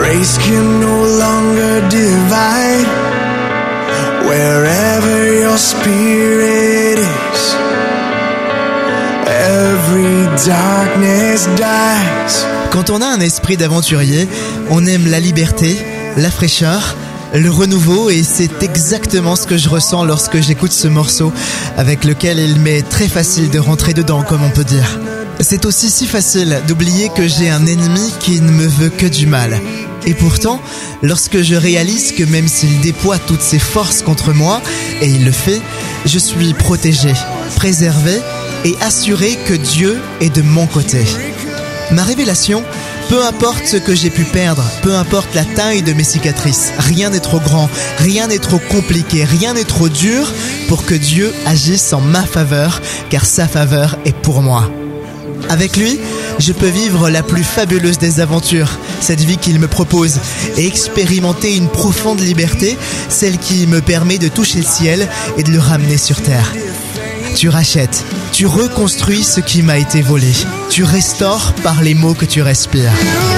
Race can no longer divide. Wherever your spirit is, every darkness dies. Quand on a un esprit d'aventurier, on aime la liberté, la fraîcheur, le renouveau, et c'est exactement ce que je ressens lorsque j'écoute ce morceau avec lequel il m'est très facile de rentrer dedans, comme on peut dire. C'est aussi si facile d'oublier que j'ai un ennemi qui ne me veut que du mal. Et pourtant, lorsque je réalise que même s'il déploie toutes ses forces contre moi, et il le fait, je suis protégé, préservé et assuré que Dieu est de mon côté. Ma révélation, peu importe ce que j'ai pu perdre, peu importe la taille de mes cicatrices, rien n'est trop grand, rien n'est trop compliqué, rien n'est trop dur pour que Dieu agisse en ma faveur, car sa faveur est pour moi. Avec lui, je peux vivre la plus fabuleuse des aventures, cette vie qu'il me propose, et expérimenter une profonde liberté, celle qui me permet de toucher le ciel et de le ramener sur terre. Tu rachètes, tu reconstruis ce qui m'a été volé, tu restaures par les mots que tu respires.